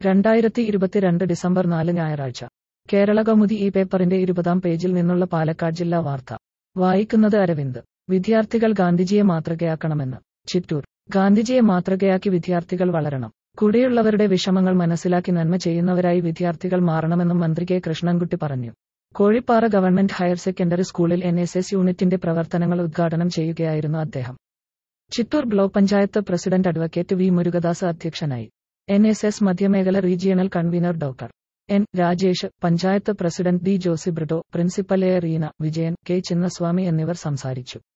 2022 December 4 ഞായറാഴ്ച കേരളകൗമുദി ഈ പേപ്പറിന്റെ 20-ാം പേജിൽ നിന്നുള്ള പാലക്കാട് ജില്ലാ വാർത്ത വായിക്കുന്നത് അരവിന്ദ്. വിദ്യാർത്ഥികൾ ഗാന്ധിജിയെ മാതൃകയാക്കണമെന്ന് ചിറ്റൂർ. ഗാന്ധിജിയെ മാതൃകയാക്കി വിദ്യാർത്ഥികൾ വളരണം. കൂടെയുള്ളവരുടെ വിഷമങ്ങൾ മനസ്സിലാക്കി നന്മ ചെയ്യുന്നവരായി വിദ്യാർത്ഥികൾ മാറണമെന്നും മന്ത്രി കെ കൃഷ്ണൻകുട്ടി പറഞ്ഞു. കോഴിപ്പാറ ഗവൺമെന്റ് ഹയർ സെക്കൻഡറി സ്കൂളിൽ NSS യൂണിറ്റിന്റെ പ്രവർത്തനങ്ങൾ ഉദ്ഘാടനം ചെയ്യുകയായിരുന്നു അദ്ദേഹം. Chittur block panchayat president advocate V Murukadas അധ്യക്ഷനായി. NSS മധ്യമേഖല regional convener doctor N. Rajesh, panchayat president D. Josy Britto, principal A. Reena, Vijayan, K. Chinnaswamy എന്നിവർ സംസാരിച്ചു.